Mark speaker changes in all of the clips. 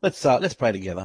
Speaker 1: Let's pray together.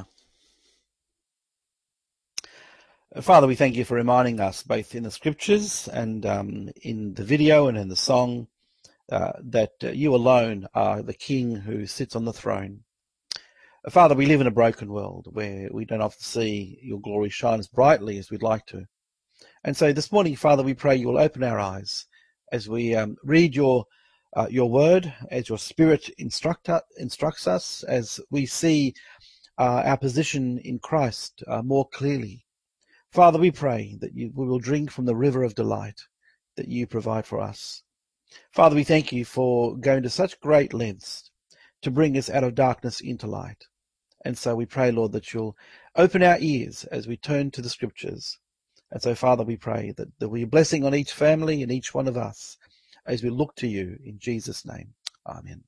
Speaker 1: Father, we thank you for reminding us, both in the scriptures and in the video and in the song, that you alone are the King who sits on the throne. Father, we live in a broken world where we don't often see your glory shine as brightly as we'd like to. And so this morning, Father, we pray you will open our eyes as we read your word, as your Spirit instructs us, as we see our position in Christ more clearly. Father, we pray that we will drink from the river of delight that you provide for us. Father, we thank you for going to such great lengths to bring us out of darkness into light. And so we pray, Lord, that you'll open our ears as we turn to the scriptures. And so, Father, we pray that there will be a blessing on each family and each one of us as we look to you in Jesus' name. Amen.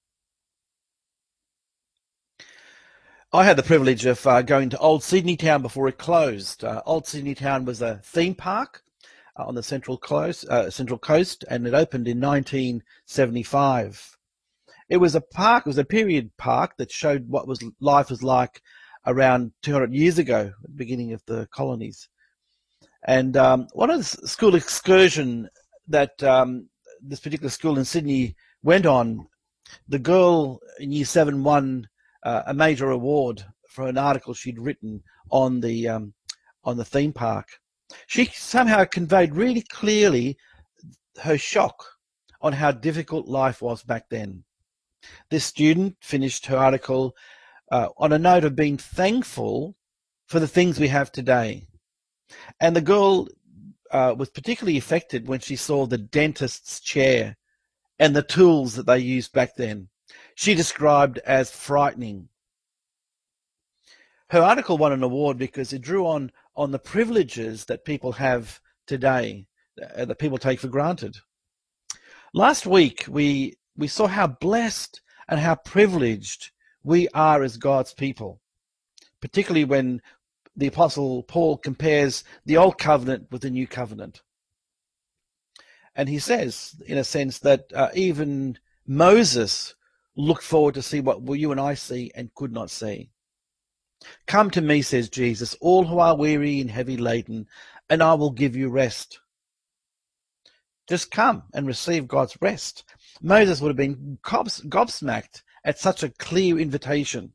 Speaker 1: I had the privilege of going to Old Sydney Town before it closed. Old Sydney Town was a theme park on the Central Coast, and it opened in 1975. It was a park. It was a period park that showed what life was like around 200 years ago, at the beginning of the colonies. And one of the school excursion that this particular school in Sydney went on, the girl in Year 7 won a major award for an article she'd written on the theme park. She somehow conveyed really clearly her shock on how difficult life was back then. This student finished her article on a note of being thankful for the things we have today. And the girl was particularly affected when she saw the dentist's chair and the tools that they used back then. She described as frightening. Her article won an award because it drew on the privileges that people have today, that people take for granted. Last week, we saw how blessed and how privileged we are as God's people, particularly when the Apostle Paul compares the Old Covenant with the New Covenant. And he says, in a sense, that even Moses looked forward to see what you and I see and could not see. Come to me, says Jesus, all who are weary and heavy laden, and I will give you rest. Just come and receive God's rest. Moses would have been gobsmacked at such a clear invitation.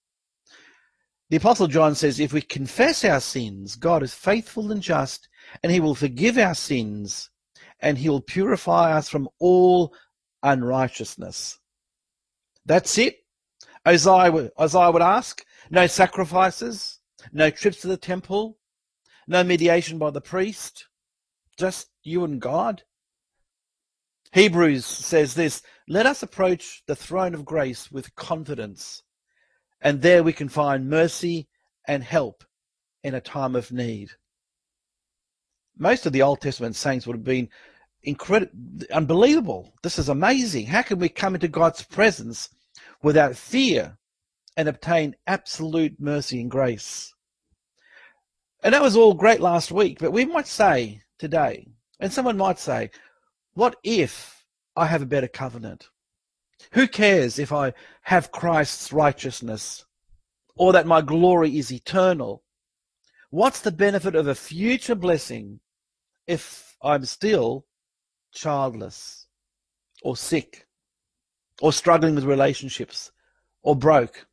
Speaker 1: The Apostle John says, if we confess our sins, God is faithful and just, and he will forgive our sins, and he will purify us from all unrighteousness. That's it. Isaiah would ask, no sacrifices, no trips to the temple, no mediation by the priest, just you and God. Hebrews says this, let us approach the throne of grace with confidence, and there we can find mercy and help in a time of need. Most of the Old Testament saints would have been unbelievable. This is amazing. How can we come into God's presence without fear and obtain absolute mercy and grace? And that was all great last week, but we might say today, and someone might say, what if I have a better covenant? Who cares if I have Christ's righteousness or that my glory is eternal? What's the benefit of a future blessing if I'm still childless or sick or struggling with relationships or broke?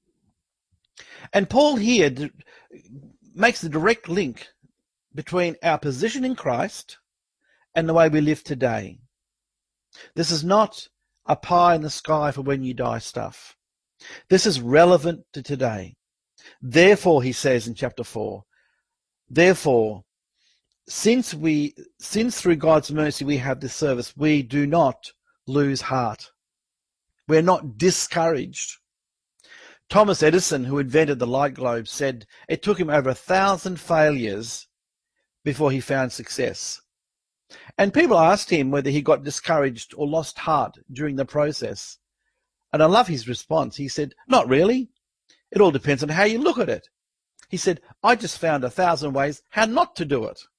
Speaker 1: And Paul here makes the direct link between our position in Christ and the way we live today. This is not a pie in the sky for when you die stuff. This is relevant to today. Therefore, he says in chapter 4, therefore, since through God's mercy we have this service, we do not lose heart. We're not discouraged. Thomas Edison, who invented the light globe, said it took him over 1,000 failures before he found success. And people asked him whether he got discouraged or lost heart during the process. And I love his response. He said, not really. It all depends on how you look at it. He said, I just found 1,000 ways how not to do it.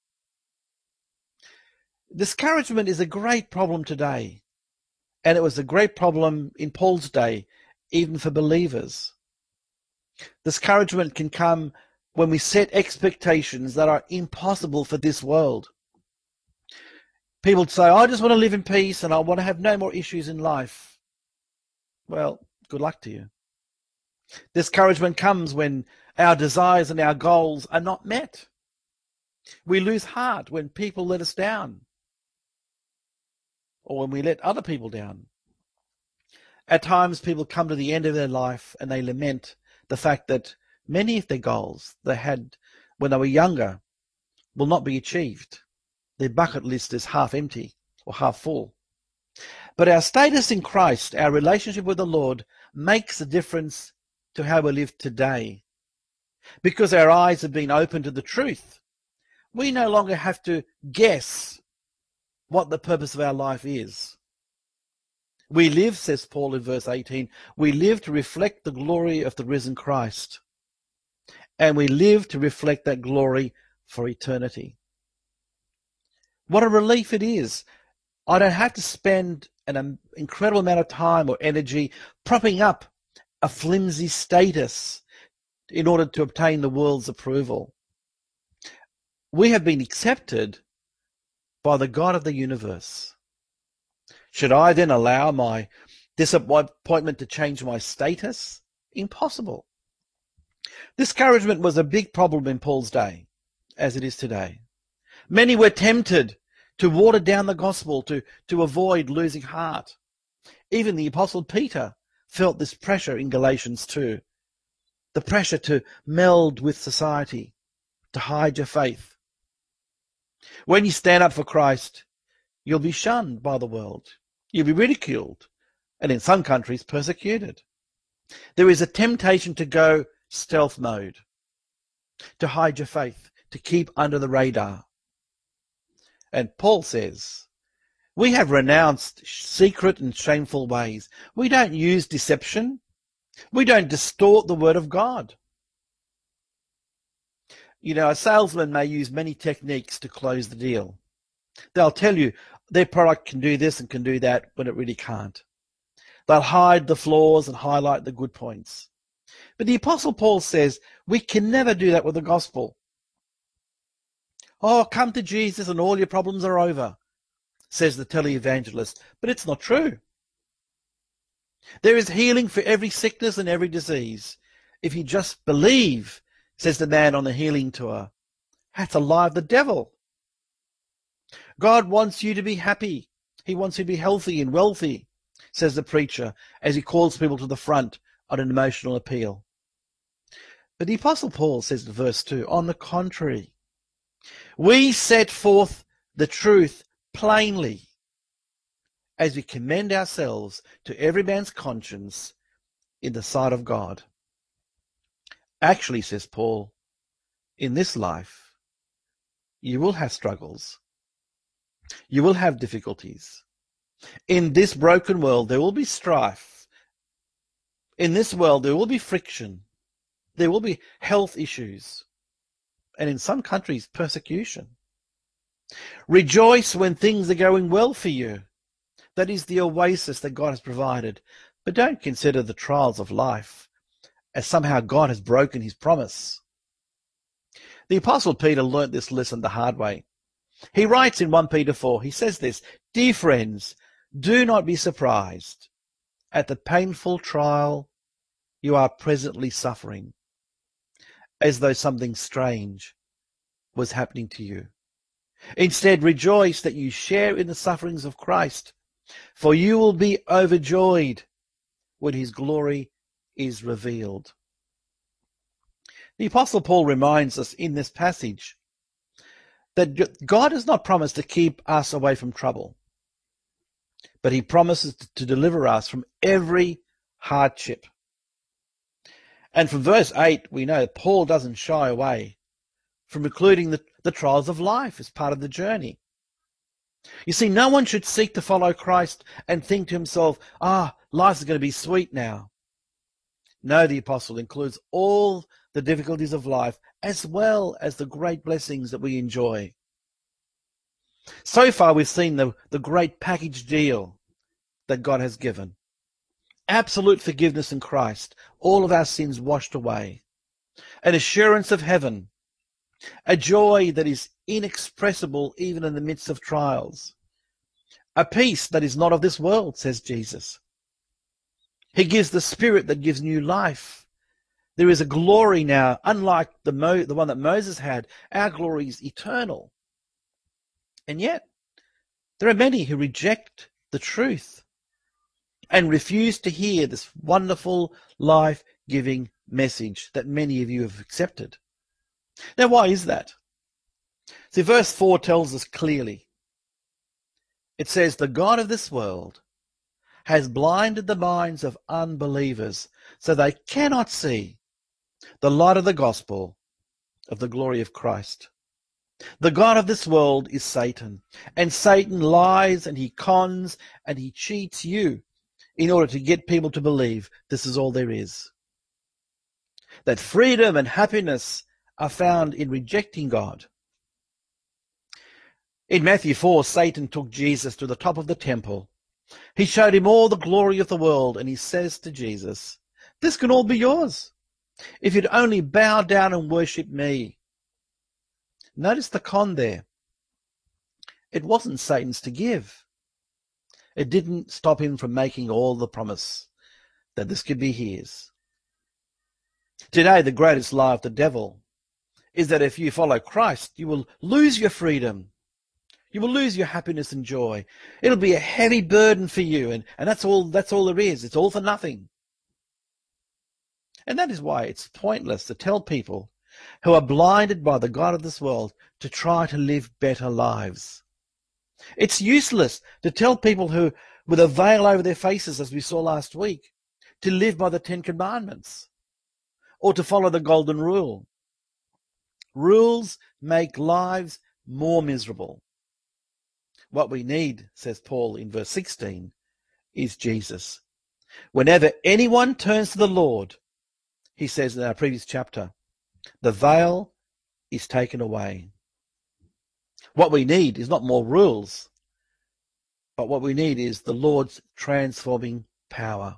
Speaker 1: Discouragement is a great problem today. And it was a great problem in Paul's day, even for believers. Discouragement can come when we set expectations that are impossible for this world. People say, I just want to live in peace and I want to have no more issues in life. Well, good luck to you. Discouragement comes when our desires and our goals are not met. We lose heart when people let us down, or when we let other people down. At times, people come to the end of their life and they lament the fact that many of their goals they had when they were younger will not be achieved. Their bucket list is half empty or half full. But our status in Christ, our relationship with the Lord, makes a difference to how we live today. Because our eyes have been opened to the truth, we no longer have to guess what the purpose of our life is. We live, says Paul in verse 18, we live to reflect the glory of the risen Christ. And we live to reflect that glory for eternity. What a relief it is. I don't have to spend an incredible amount of time or energy propping up a flimsy status in order to obtain the world's approval. We have been accepted by the God of the universe. Should I then allow my disappointment to change my status? Impossible. Discouragement was a big problem in Paul's day, as it is today. Many were tempted to water down the gospel to avoid losing heart. Even the Apostle Peter felt this pressure in Galatians 2. The pressure to meld with society, to hide your faith. When you stand up for Christ, you'll be shunned by the world. You'll be ridiculed, and in some countries persecuted. There is a temptation to go stealth mode, to hide your faith, to keep under the radar. And Paul says, we have renounced secret and shameful ways. We don't use deception. We don't distort the word of God. You know, a salesman may use many techniques to close the deal. They'll tell you their product can do this and can do that when it really can't. They'll hide the flaws and highlight the good points. But the Apostle Paul says we can never do that with the gospel. Oh, come to Jesus and all your problems are over, says the televangelist. But it's not true. There is healing for every sickness and every disease. If you just believe, says the man on the healing tour, that's a lie of the devil. God wants you to be happy. He wants you to be healthy and wealthy, says the preacher, as he calls people to the front on an emotional appeal. But the Apostle Paul says in verse 2, on the contrary, we set forth the truth plainly as we commend ourselves to every man's conscience in the sight of God. Actually, says Paul, in this life, you will have struggles. You will have difficulties. In this broken world, there will be strife. In this world, there will be friction. There will be health issues. And in some countries, persecution. Rejoice when things are going well for you. That is the oasis that God has provided. But don't consider the trials of life as somehow God has broken his promise. The Apostle Peter learnt this lesson the hard way. He writes in 1 Peter 4, he says this, dear friends, do not be surprised at the painful trial you are presently suffering, as though something strange was happening to you. Instead, rejoice that you share in the sufferings of Christ, for you will be overjoyed when his glory is revealed. The Apostle Paul reminds us in this passage that God has not promised to keep us away from trouble, but he promises to deliver us from every hardship. And from verse 8, we know Paul doesn't shy away from including the trials of life as part of the journey. You see, no one should seek to follow Christ and think to himself, life's going to be sweet now. No, the apostle includes all the difficulties of life as well as the great blessings that we enjoy. So far, we've seen the great package deal that God has given. absolute forgiveness in Christ, all of our sins washed away, an assurance of heaven, a joy that is inexpressible even in the midst of trials, a peace that is not of this world, says Jesus. He gives the Spirit that gives new life. There is a glory now, unlike the one that Moses had. Our glory is eternal. And yet, there are many who reject the truth and refuse to hear this wonderful, life-giving message that many of you have accepted. Now, why is that? See, verse 4 tells us clearly. It says, the God of this world has blinded the minds of unbelievers so they cannot see the light of the gospel of the glory of Christ. The God of this world is Satan, and Satan lies and he cons and he cheats you in order to get people to believe this is all there is. That freedom and happiness are found in rejecting God. In Matthew 4, Satan took Jesus to the top of the temple. He showed him all the glory of the world, and he says to Jesus, this can all be yours if you'd only bow down and worship me. Notice the con there. It wasn't Satan's to give. It didn't stop him from making all the promise that this could be his. Today, the greatest lie of the devil is that if you follow Christ, you will lose your freedom. You will lose your happiness and joy. It'll be a heavy burden for you, and that's all there is. It's all for nothing. And that is why it's pointless to tell people who are blinded by the God of this world to try to live better lives. It's useless to tell people who, with a veil over their faces, as we saw last week, to live by the 10 Commandments or to follow the Golden Rule. Rules make lives more miserable. What we need, says Paul in verse 16, is Jesus. Whenever anyone turns to the Lord, he says in our previous chapter, the veil is taken away. What we need is not more rules, but what we need is the Lord's transforming power.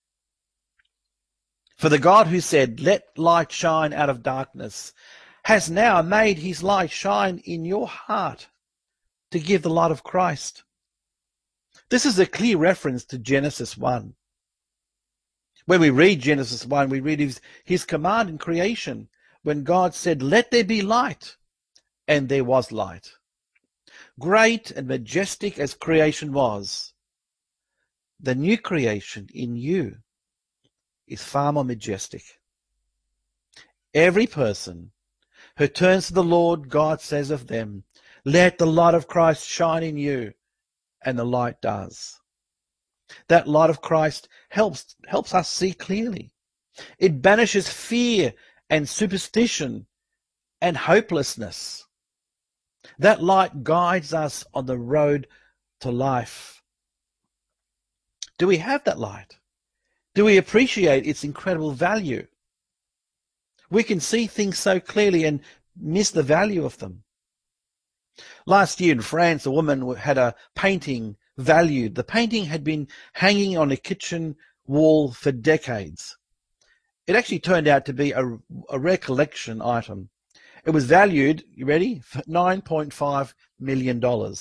Speaker 1: For the God who said, let light shine out of darkness, has now made his light shine in your heart to give the light of Christ. This is a clear reference to Genesis 1. When we read Genesis 1, we read his command in creation, when God said, let there be light, and there was light. Great and majestic as creation was, the new creation in you is far more majestic. Every person who turns to the Lord, God says of them, let the light of Christ shine in you, and the light does. That light of Christ helps us see clearly. It banishes fear and superstition and hopelessness. That light guides us on the road to life. Do we have that light? Do we appreciate its incredible value? We can see things so clearly and miss the value of them. Last year in France, a woman had a painting valued. The painting had been hanging on a kitchen wall for decades. It actually turned out to be a rare collection item. It was valued, you ready, for $9.5 million.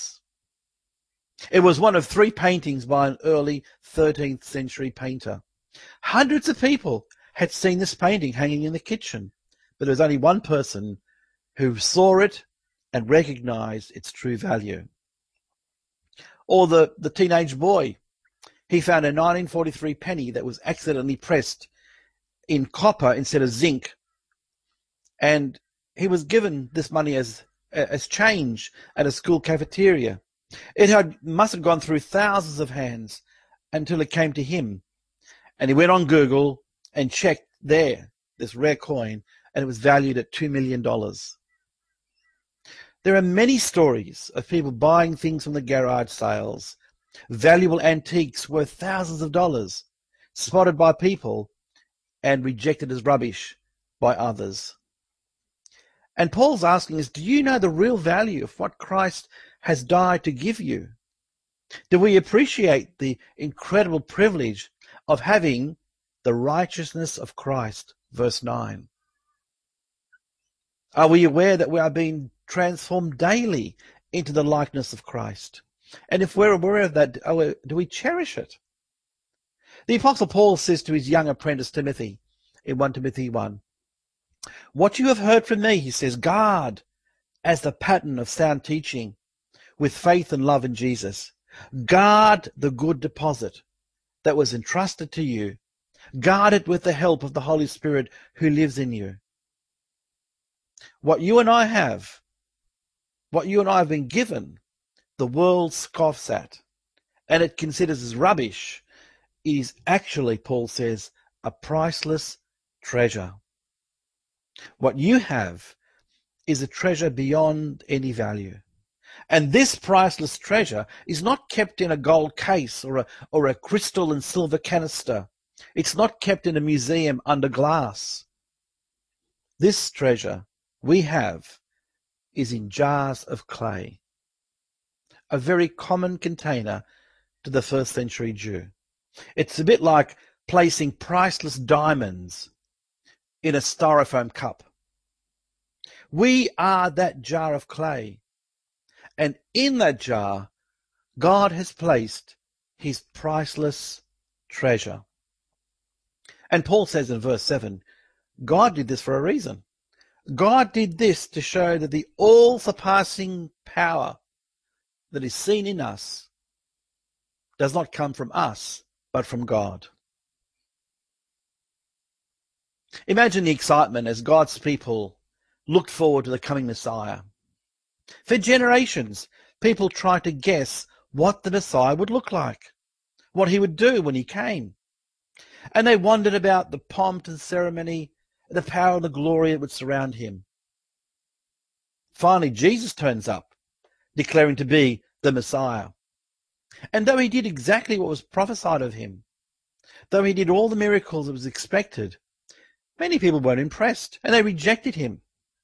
Speaker 1: It was one of 3 paintings by an early 13th century painter. Hundreds of people had seen this painting hanging in the kitchen, but there was only one person who saw it and recognized its true value. Or the teenage boy, he found a 1943 penny that was accidentally pressed in copper instead of zinc, and he was given this money as change at a school cafeteria. It must have gone through thousands of hands until it came to him, and he went on Google and checked this rare coin, and it was valued at $2 million. There are many stories of people buying things from the garage sales, valuable antiques worth thousands of dollars, spotted by people and rejected as rubbish by others. And Paul's asking us, do you know the real value of what Christ has died to give you? Do we appreciate the incredible privilege of having the righteousness of Christ. Verse 9. Are we aware that we are being transformed daily into the likeness of Christ? And if we're aware of that, do we cherish it? The Apostle Paul says to his young apprentice Timothy in 1 Timothy 1, "What you have heard from me," he says, "guard as the pattern of sound teaching with faith and love in Jesus. Guard the good deposit that was entrusted to you. Guard it with the help of the Holy Spirit who lives in you." What you and I have been given, the world scoffs at, and it considers as rubbish, is actually, Paul says, a priceless treasure. What you have is a treasure beyond any value. And this priceless treasure is not kept in a gold case or a crystal and silver canister. It's not kept in a museum under glass. This treasure we have is in jars of clay, a very common container to the first century Jew. It's a bit like placing priceless diamonds in a styrofoam cup. We are that jar of clay, and in that jar, God has placed his priceless treasure. And Paul says in verse 7, God did this for a reason. God did this to show that the all-surpassing power that is seen in us does not come from us, but from God. Imagine the excitement as God's people looked forward to the coming Messiah. For generations, people tried to guess what the Messiah would look like, what he would do when he came. And they wondered about the pomp and ceremony, the power and the glory that would surround him. Finally, Jesus turns up, declaring to be the Messiah. And though he did exactly what was prophesied of him, though he did all the miracles that was expected, many people weren't impressed, and they rejected him.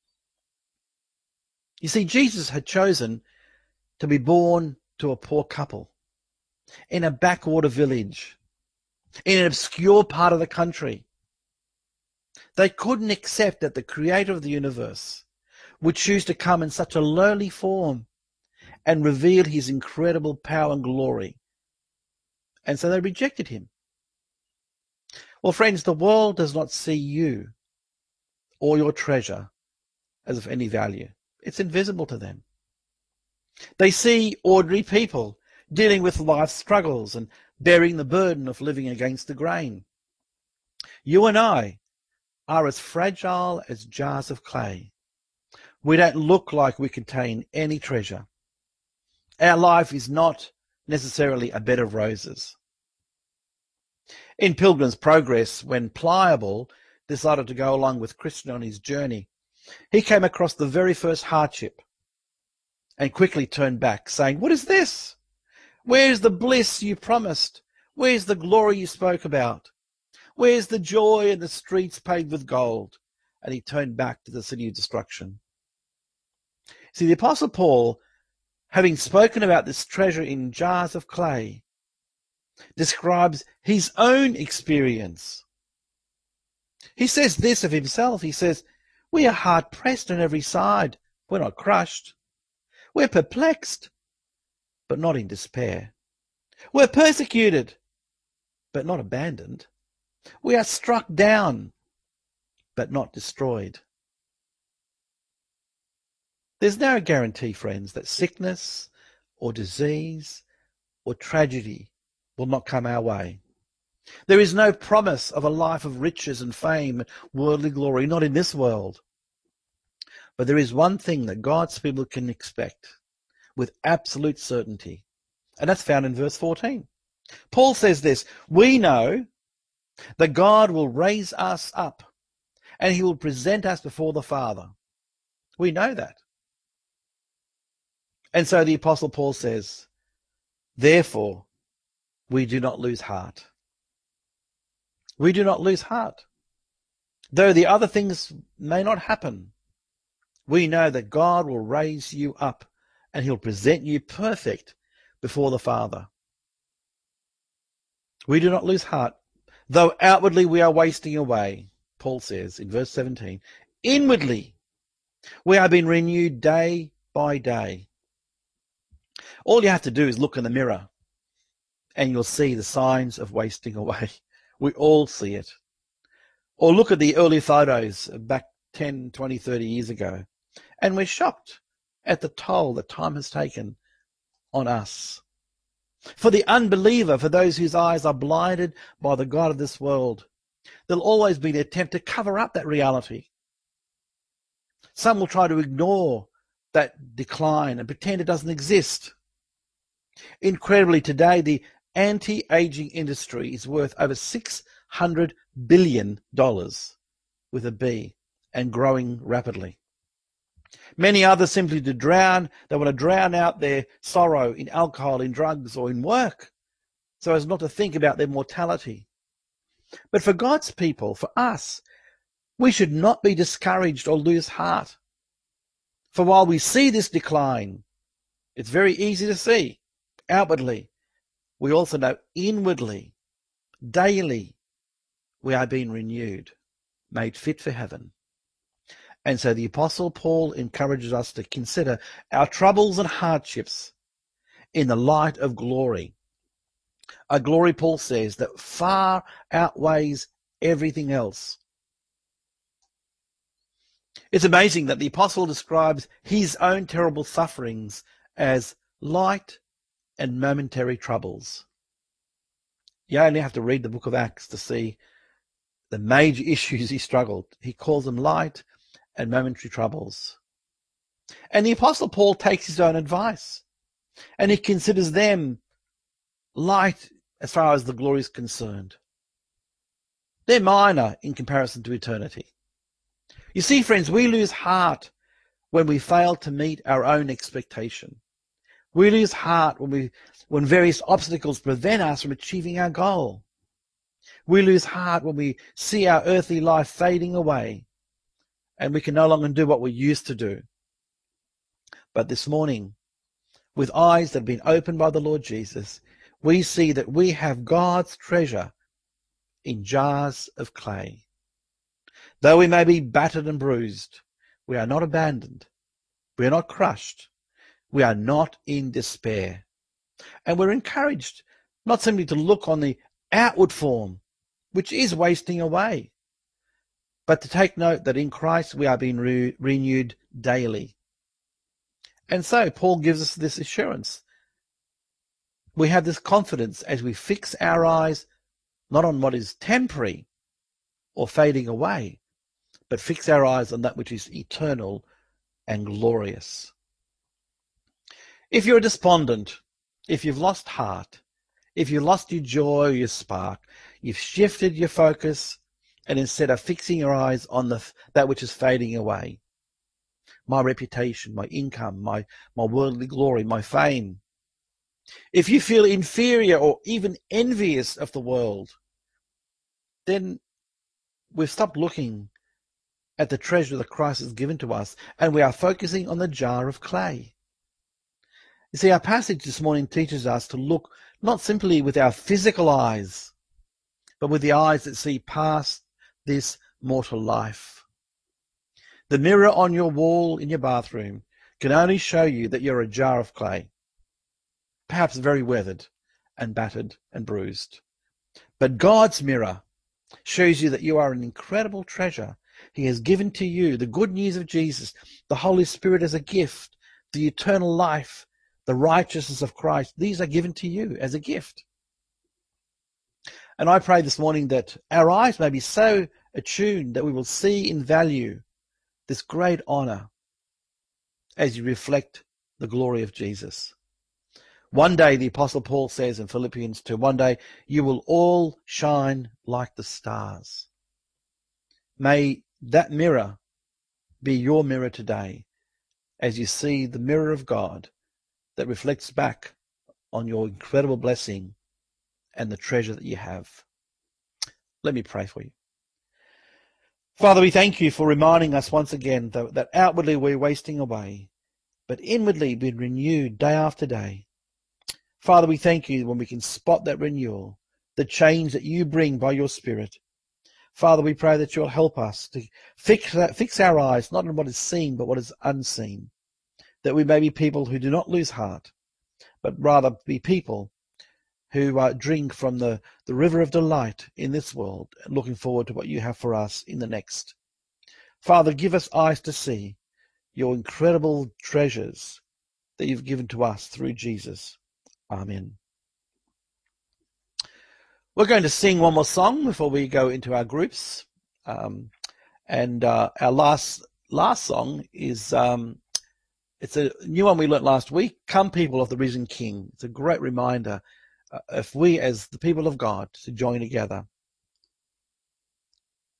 Speaker 1: You see, Jesus had chosen to be born to a poor couple in a backwater village, in an obscure part of the country. They couldn't accept that the creator of the universe would choose to come in such a lowly form and reveal his incredible power and glory. And so they rejected him. Well, friends, the world does not see you or your treasure as of any value. It's invisible to them. They see ordinary people dealing with life's struggles and bearing the burden of living against the grain. You and I are as fragile as jars of clay. We don't look like we contain any treasure. Our life is not necessarily a bed of roses. In Pilgrim's Progress, when Pliable decided to go along with Christian on his journey, he came across the very first hardship and quickly turned back, saying, "What is this? Where's the bliss you promised? Where's the glory you spoke about? Where's the joy in the streets paved with gold?" And he turned back to the city of destruction. See, the Apostle Paul, having spoken about this treasure in jars of clay, describes his own experience. He says this of himself. He says, "We are hard-pressed on every side. We're not crushed. We're perplexed, but not in despair. We're persecuted, but not abandoned. We are struck down, but not destroyed." There's no guarantee, friends, that sickness or disease or tragedy will not come our way. There is no promise of a life of riches and fame and worldly glory, not in this world. But there is one thing that God's people can expect with absolute certainty, and that's found in verse 14. Paul says this, "We know that God will raise us up and he will present us before the Father." We know that. And so the Apostle Paul says, "Therefore, we do not lose heart." We do not lose heart. Though the other things may not happen, we know that God will raise you up and he'll present you perfect before the Father. We do not lose heart. Though outwardly we are wasting away, Paul says in verse 17, inwardly we are being renewed day by day. All you have to do is look in the mirror and you'll see the signs of wasting away. We all see it. Or look at the early photos back 10, 20, 30 years ago, and we're shocked at the toll that time has taken on us. For the unbeliever, for those whose eyes are blinded by the God of this world, there'll always be an attempt to cover up that reality. Some will try to ignore that decline and pretend it doesn't exist. Incredibly, today, the anti-aging industry is worth over $600 billion with a B and growing rapidly. Many others simply to drown. They want to drown out their sorrow in alcohol, in drugs, or in work, so as not to think about their mortality. But for God's people, for us, we should not be discouraged or lose heart. For while we see this decline, it's very easy to see outwardly. We also know inwardly, daily, we are being renewed, made fit for heaven. And so the Apostle Paul encourages us to consider our troubles and hardships in the light of glory. A glory, Paul says, that far outweighs everything else. It's amazing that the Apostle describes his own terrible sufferings as light and momentary troubles. You only have to read the book of Acts to see the major issues he struggled. He calls them light and momentary troubles. And the Apostle Paul takes his own advice, and he considers them light as far as the glory is concerned. They're minor in comparison to eternity. You see, friends, we lose heart when we fail to meet our own expectation. We lose heart when various obstacles prevent us from achieving our goal. We lose heart when we see our earthly life fading away and we can no longer do what we used to do. But this morning, with eyes that have been opened by the Lord Jesus, we see that we have God's treasure in jars of clay. Though we may be battered and bruised, we are not abandoned. We are not crushed. We are not in despair. And we're encouraged not simply to look on the outward form, which is wasting away, but to take note that in Christ we are being renewed daily. And so Paul gives us this assurance. We have this confidence as we fix our eyes not on what is temporary or fading away, but fix our eyes on that which is eternal and glorious. If you're despondent, if you've lost heart, if you've lost your joy, your spark, you've shifted your focus, and instead of fixing your eyes on that which is fading away, my reputation, my income, my worldly glory, my fame. If you feel inferior or even envious of the world, then we've stopped looking at the treasure that Christ has given to us, and we are focusing on the jar of clay. You see, our passage this morning teaches us to look not simply with our physical eyes, but with the eyes that see past this mortal life. The mirror on your wall in your bathroom can only show you that you're a jar of clay, perhaps very weathered and battered and bruised. But God's mirror shows you that you are an incredible treasure. He has given to you the good news of Jesus, the Holy Spirit as a gift, the eternal life, the righteousness of Christ. These are given to you as a gift. And I pray this morning that our eyes may be so attuned that we will see in value this great honor as you reflect the glory of Jesus. One day, the Apostle Paul says in Philippians 2, one day you will all shine like the stars. May that mirror be your mirror today as you see the mirror of God that reflects back on your incredible blessing and the treasure that you have. Let me pray for you. Father, we thank you for reminding us once again that outwardly we're wasting away, but inwardly being renewed day after day. Father, we thank you when we can spot that renewal. the change that you bring by your Spirit. Father, we pray that you'll help us to fix our eyes, not on what is seen, but what is unseen, that we may be people who do not lose heart, but rather be people who drink from the river of delight in this world, and looking forward to what you have for us in the next. Father, give us eyes to see your incredible treasures that you've given to us through Jesus. Amen. We're going to sing one more song before we go into our groups. And our last song is it's a new one we learnt last week, Come People of the Risen King. It's a great reminder if we as the people of God to join together